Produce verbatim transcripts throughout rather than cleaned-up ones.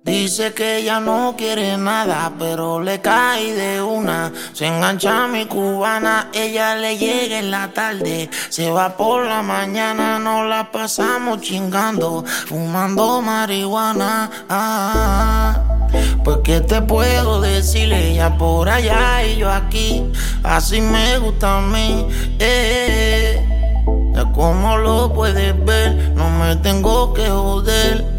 Dice que ella no quiere nada, pero le cae de una. Se engancha a mi cubana, ella le llega en la tarde. Se va por la mañana, nos la pasamos chingando, fumando marihuana. Ah, pues qué te puedo decir, ella por allá y yo aquí. Así me gusta a mí, eh. Ya como lo puedes ver, no me tengo que joder.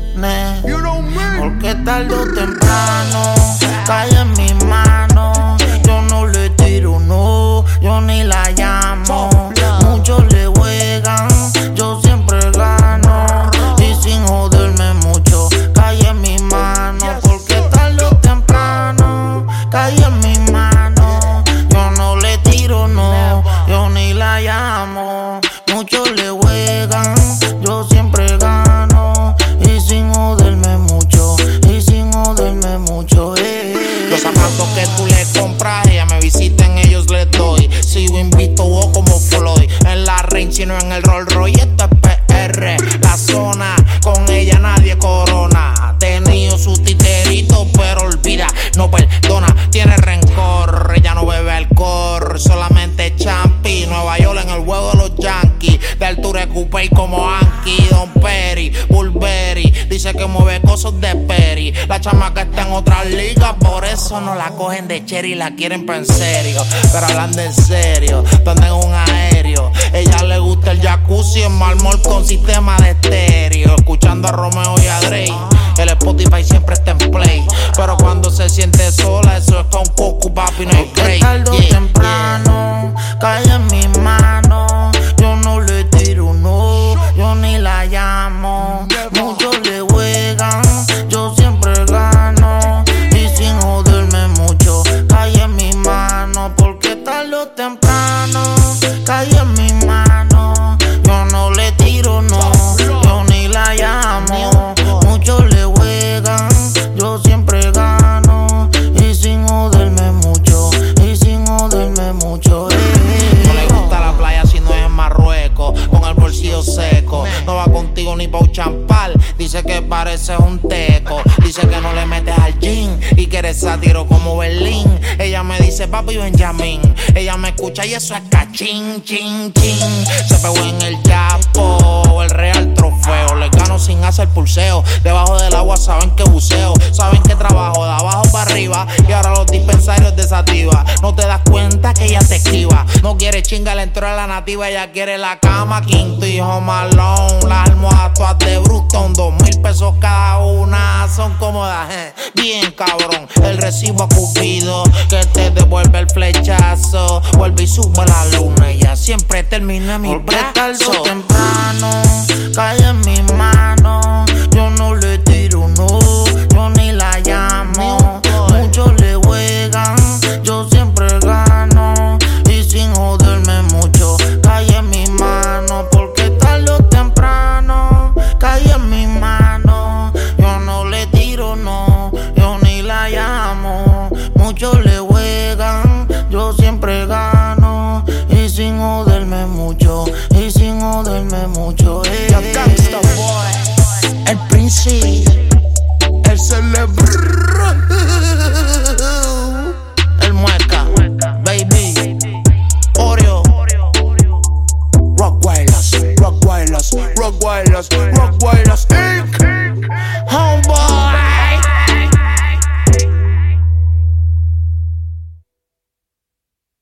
Porque tarde o temprano cae en mis manos. Yo no le tiro, no, yo ni la llamo. Muchos le juegan, yo siempre gano. Y sin joderme mucho, cae en mis manos. Porque tarde o temprano cae en mis manos. Yo no le tiro, no, yo ni la llamo. Muchos le juegan, yo siempre gano. Y sin joderme mucho, y sin joderme mucho, eh. Los zapatos que tú le compras, ella me visita, en ellos les doy. Sigo invicto o como Floyd, en la Range, sino en el Rolls Royce. Esto es P R, la zona, con ella nadie corona. Ha tenido su titerito, pero olvida, no perdona, tiene rencor. Ella no bebe alcohol, solamente champi. Nueva York en el juego de los Yankees, de altura Coupé como Anki. Don Perry, Burberry, dice que mueve cosas de Perry. La chamaca está en otra liga, por eso no la cogen de cherry, la quieren pa' en serio. Pero hablando en serio, donde en un aéreo, ella le gusta el jacuzzi en mármol con sistema de estéreo. Escuchando a Romeo y a Drake, el Spotify siempre está en play. Pero cuando se siente sola, eso es con Coco, papi, no hay break. Tarde o temprano cae en mis manos. Yo no le tiro, no, yo ni la llamo. Muchos le juegan, yo siempre gano. Y sin joderme mucho, cae en mis manos. Porque tarde o temprano cae en mis manos. Yo no le tiro, no, yo ni la llamo. Muchos le juegan, yo siempre gano. Y sin joderme mucho, y sin joderme mucho, eh. No le gusta la playa si no es en Marruecos, con el bolsillo seco. No va contigo ni pa' un champal, dice que pareces un teco. Dice que no le metes al gym y que eres sátiro como Berlín. Ella me dice papi Benjamín, ella me escucha y eso es cachín, chin, chin. Se pegó en el chapo, el real trofeo. Le gano sin hacer pulseo, debajo del agua saben que buceo. Saben que trabajo de abajo para arriba y ahora los dispensarios desactiva. No te das cuenta que ella te esquiva. No quiere chinga, le entró a la nativa. Ella quiere la cama, quinto y home alone. Las almohadas todas de Brooklyn, dos mil pesos cada una. Son cómodas, eh. Bien cabrón. El recibo a Cupido, que te devuelve el flechazo. Vuelve y sube la luna. Ella siempre termina en mi Porque tarde brazo. o temprano cae en mis manos.